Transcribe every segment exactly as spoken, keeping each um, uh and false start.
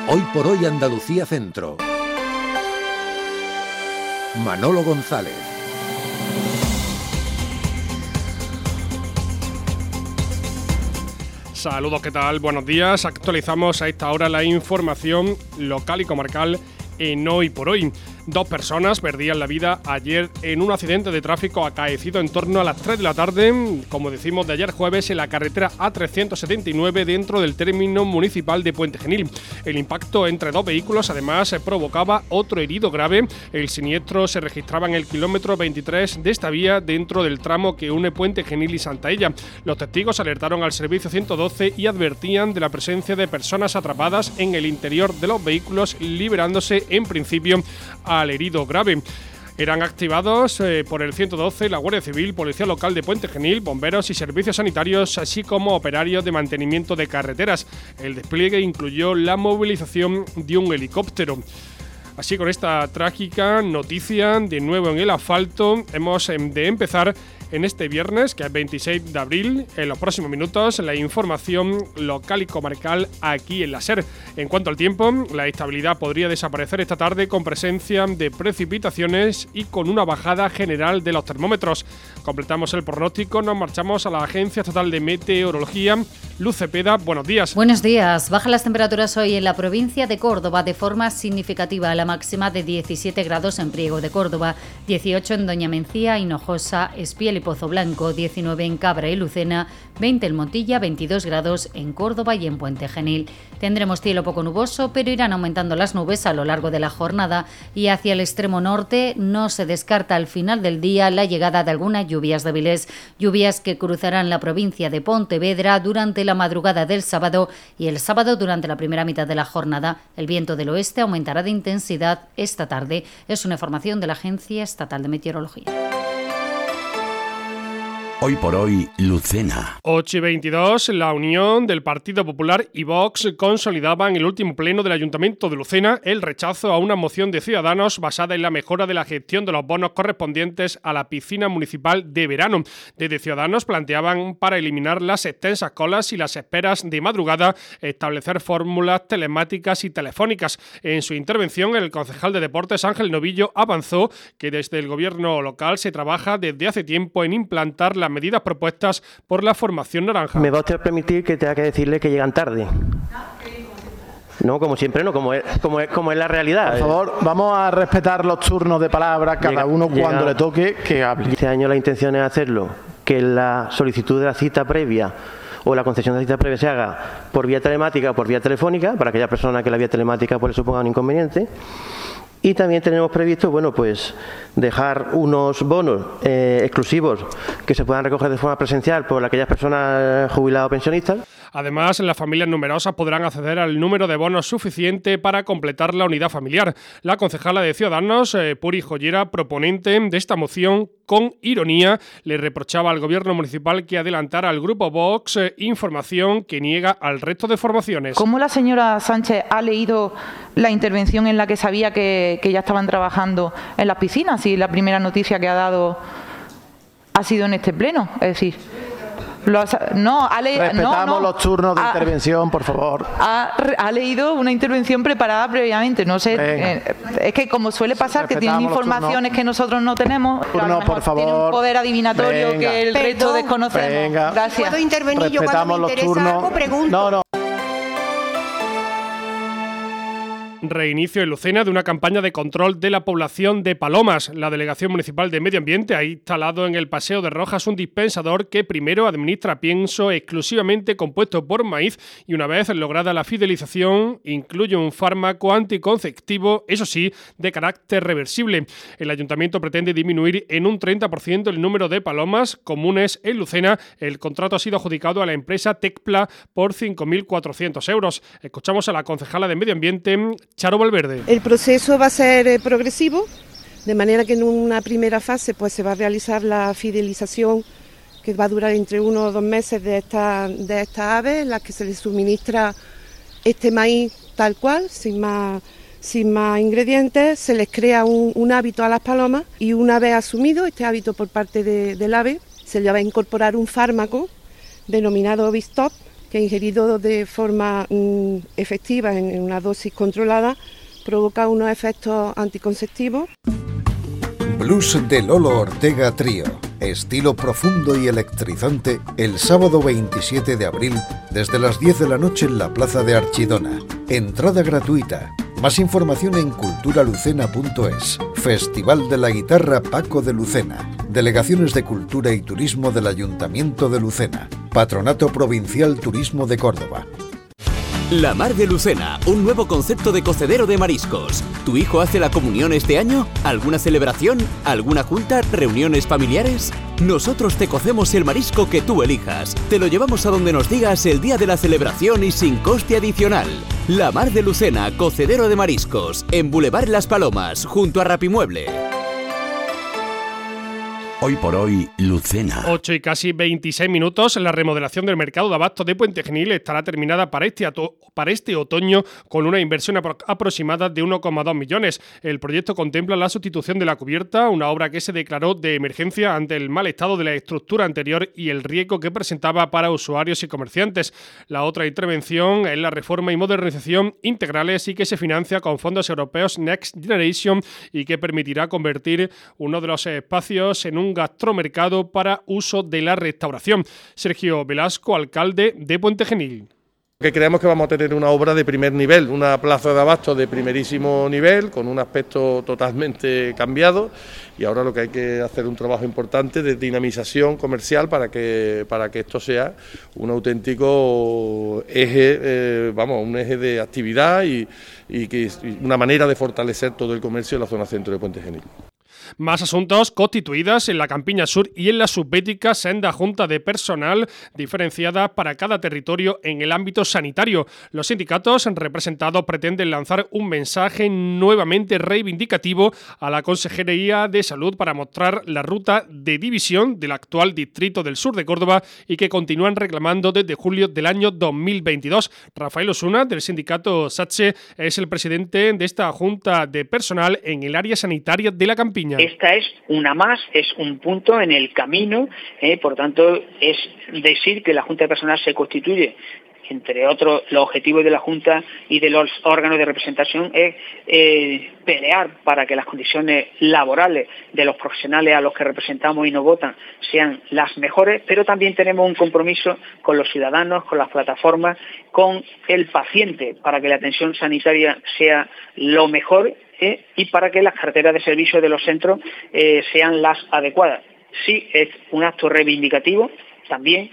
Hoy por hoy Andalucía Centro. Manolo González. Saludos, ¿qué tal? Buenos días. Actualizamos a esta hora la información local y comarcal en Hoy por Hoy. Dos personas perdían la vida ayer en un accidente de tráfico acaecido en torno a las tres de la tarde, como decimos, de ayer jueves, en la carretera A trescientos setenta y nueve dentro del término municipal de Puente Genil. El impacto entre dos vehículos además provocaba otro herido grave. El siniestro se registraba en el kilómetro veintitrés de esta vía dentro del tramo que une Puente Genil y Santaella. Los testigos alertaron al servicio ciento doce y advertían de la presencia de personas atrapadas en el interior de los vehículos, liberándose en principio a al herido grave. Eran activados eh, por el ciento doce, la Guardia Civil, Policía Local de Puente Genil, bomberos y servicios sanitarios, así como operarios de mantenimiento de carreteras. El despliegue incluyó la movilización de un helicóptero. Así, con esta trágica noticia, de nuevo en el asfalto, hemos de empezar en este viernes, que es veintiséis de abril, en los próximos minutos, la información local y comarcal aquí en la SER. En cuanto al tiempo, la estabilidad podría desaparecer esta tarde con presencia de precipitaciones y con una bajada general de los termómetros. Completamos el pronóstico, nos marchamos a la Agencia Estatal de Meteorología. Luz Cepeda, buenos días. Buenos días. Bajan las temperaturas hoy en la provincia de Córdoba de forma significativa. La máxima de diecisiete grados en Priego de Córdoba, dieciocho en Doña Mencía, Hinojosa, Espiel y Pozo Blanco, diecinueve en Cabra y Lucena, veinte en Montilla, veintidós grados en Córdoba y en Puente Genil. Tendremos cielo poco nuboso, pero irán aumentando las nubes a lo largo de la jornada y hacia el extremo norte no se descarta al final del día la llegada de algunas lluvias débiles, lluvias que cruzarán la provincia de Pontevedra durante la madrugada del sábado y el sábado durante la primera mitad de la jornada. El viento del oeste aumentará de intensidad esta tarde. Es una información de la Agencia Estatal de Meteorología. Hoy por hoy, Lucena. ocho y veintidós, la unión del Partido Popular y Vox consolidaba en el último pleno del Ayuntamiento de Lucena el rechazo a una moción de Ciudadanos basada en la mejora de la gestión de los bonos correspondientes a la piscina municipal de verano. Desde Ciudadanos planteaban, para eliminar las extensas colas y las esperas de madrugada, establecer fórmulas telemáticas y telefónicas. En su intervención, el concejal de Deportes, Ángel Novillo, avanzó que desde el gobierno local se trabaja desde hace tiempo en implantar la medidas propuestas por la formación naranja. ¿Me va usted a permitir que tenga que decirle que llegan tarde? No, como siempre no, como es, como es, como es la realidad. Por favor, vamos a respetar los turnos de palabra, cada llega, uno cuando llega, le toque que hable. Este año la intención es hacerlo, que la solicitud de la cita previa o la concesión de la cita previa se haga por vía telemática o por vía telefónica, para aquella persona que la vía telemática pues le suponga un inconveniente. Y también tenemos previsto, bueno, pues dejar unos bonos eh, exclusivos que se puedan recoger de forma presencial por aquellas personas jubiladas o pensionistas. Además, las familias numerosas podrán acceder al número de bonos suficiente para completar la unidad familiar. La concejala de Ciudadanos, eh, Puri Joyera, proponente de esta moción, con ironía, le reprochaba al gobierno municipal que adelantara al grupo Vox eh, información que niega al resto de formaciones. ¿Cómo la señora Sánchez ha leído la intervención en la que sabía que, que ya estaban trabajando en las piscinas? Y la primera noticia que ha dado ha sido en este pleno, es decir... Lo ha, no, ha le, Respetamos no, no, los turnos de ha, intervención, por favor. Ha, ha leído una intervención preparada previamente. No sé, eh, es que como suele pasar, Respetamos que tienen informaciones que nosotros no tenemos, turno, por favor. Tienen un poder adivinatorio Venga. que el Perdón. resto desconocemos. Venga. Gracias. ¿Puedo intervenir yo cuando me interesa algo? Pregunto. No, no. Reinicio en Lucena de una campaña de control de la población de palomas. La Delegación Municipal de Medio Ambiente ha instalado en el Paseo de Rojas un dispensador que primero administra pienso exclusivamente compuesto por maíz y, una vez lograda la fidelización, incluye un fármaco anticonceptivo, eso sí, de carácter reversible. El Ayuntamiento pretende disminuir en un treinta por ciento el número de palomas comunes en Lucena. El contrato ha sido adjudicado a la empresa Tecpla por cinco mil cuatrocientos euros. Escuchamos a la concejala de Medio Ambiente, Charo Valverde. El proceso va a ser eh, progresivo, de manera que en una primera fase pues se va a realizar la fidelización, que va a durar entre uno o dos meses de estas de esta aves, en las que se les suministra este maíz tal cual, sin más, sin más ingredientes. Se les crea un, un hábito a las palomas y una vez asumido este hábito por parte de, del ave, se le va a incorporar un fármaco denominado Vistop, que ingerido de forma mm, efectiva en, en una dosis controlada provoca unos efectos anticonceptivos. Blues de Lolo Ortega Trío, estilo profundo y electrizante, el sábado veintisiete de abril desde las diez de la noche en la Plaza de Archidona. Entrada gratuita. Más información en culturalucena punto es. Festival de la Guitarra Paco de Lucena. Delegaciones de Cultura y Turismo del Ayuntamiento de Lucena. Patronato Provincial Turismo de Córdoba. La Mar de Lucena, un nuevo concepto de cocedero de mariscos. ¿Tu hijo hace la comunión este año? ¿Alguna celebración? ¿Alguna junta? ¿Reuniones familiares? Nosotros te cocemos el marisco que tú elijas. Te lo llevamos a donde nos digas el día de la celebración y sin coste adicional. La Mar de Lucena, cocedero de mariscos, en Boulevard Las Palomas, junto a Rapimueble. Hoy por hoy, Lucena. ocho y casi veintiséis minutos. La remodelación del mercado de abastos de Puente Genil estará terminada para este, para este otoño con una inversión apro aproximada de uno coma dos millones. El proyecto contempla la sustitución de la cubierta, una obra que se declaró de emergencia ante el mal estado de la estructura anterior y el riesgo que presentaba para usuarios y comerciantes. La otra intervención es la reforma y modernización integrales y que se financia con fondos europeos Next Generation y que permitirá convertir uno de los espacios en un gastromercado para uso de la restauración. Sergio Velasco, alcalde de Puente Genil. Que creemos que vamos a tener una obra de primer nivel, una plaza de abastos de primerísimo nivel, con un aspecto totalmente cambiado, y ahora lo que hay que hacer es un trabajo importante de dinamización comercial para que para que esto sea un auténtico eje, eh, vamos, un eje de actividad y, y que y una manera de fortalecer todo el comercio en la zona centro de Puente Genil. Más asuntos constituidas en la Campiña Sur y en la Subbética senda junta de personal diferenciada para cada territorio en el ámbito sanitario. Los sindicatos representados pretenden lanzar un mensaje nuevamente reivindicativo a la Consejería de Salud para mostrar la ruta de división del actual Distrito del Sur de Córdoba y que continúan reclamando desde julio del año dos mil veintidós. Rafael Osuna, del sindicato SATSE, es el presidente de esta junta de personal en el área sanitaria de la Campiña. Esta es una más, es un punto en el camino, eh, por tanto es decir que la Junta de Personal se constituye, entre otros los objetivos de la Junta y de los órganos de representación es eh, pelear para que las condiciones laborales de los profesionales a los que representamos y nos votan sean las mejores, pero también tenemos un compromiso con los ciudadanos, con las plataformas, con el paciente, para que la atención sanitaria sea lo mejor Eh, y para que las carteras de servicios de los centros eh, sean las adecuadas. Sí, es un acto reivindicativo también.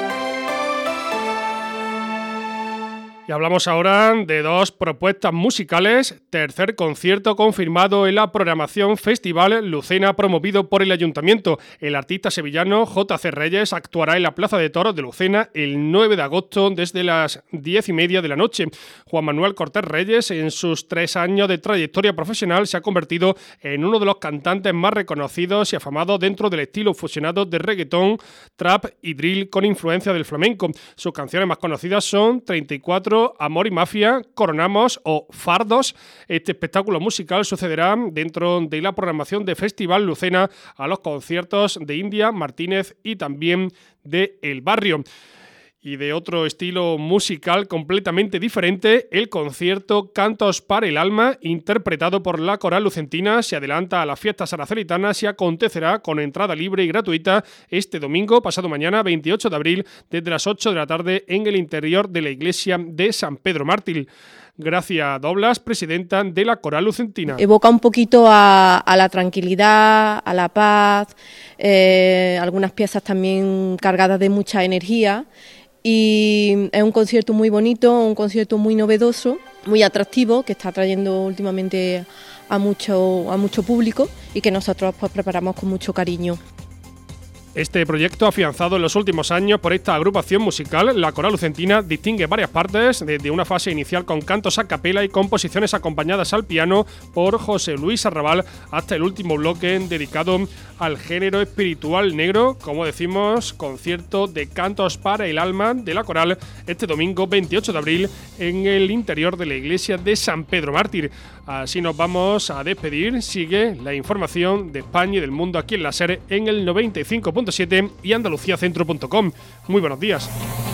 Y hablamos ahora de dos propuestas musicales. Tercer concierto confirmado en la programación Festival Lucena promovido por el Ayuntamiento. El artista sevillano J C Reyes actuará en la Plaza de Toros de Lucena el nueve de agosto desde las diez y media de la noche. Juan Manuel Cortés Reyes, en sus tres años de trayectoria profesional, se ha convertido en uno de los cantantes más reconocidos y afamados dentro del estilo fusionado de reggaetón, trap y drill con influencia del flamenco. Sus canciones más conocidas son treinta y cuatro, Amor y Mafia, Coronamos o Fardos. Este espectáculo musical sucederá dentro de la programación de Festival Lucena a los conciertos de India, Martínez y también de El Barrio. Y de otro estilo musical completamente diferente, el concierto Cantos para el Alma, interpretado por la Coral Lucentina, se adelanta a las fiestas aracelitanas y acontecerá con entrada libre y gratuita este domingo, pasado mañana, veintiocho de abril, desde las ocho de la tarde en el interior de la iglesia de San Pedro Mártir. Gracia Doblas, presidenta de la Coral Lucentina. Evoca un poquito a, a la tranquilidad, a la paz, eh, algunas piezas también cargadas de mucha energía. Y es un concierto muy bonito, un concierto muy novedoso, muy atractivo, que está atrayendo últimamente a mucho, a mucho público y que nosotros pues preparamos con mucho cariño. Este proyecto, afianzado en los últimos años por esta agrupación musical, la Coral Lucentina distingue varias partes, desde una fase inicial con cantos a capela y composiciones acompañadas al piano por José Luis Arrabal, hasta el último bloque dedicado al género espiritual negro. Como decimos, concierto de Cantos para el Alma de la Coral este domingo veintiocho de abril en el interior de la iglesia de San Pedro Mártir. Así nos vamos a despedir. Sigue la información de España y del mundo aquí en la SER en el noventa y cinco punto siete y andalucía centro punto com. Muy buenos días.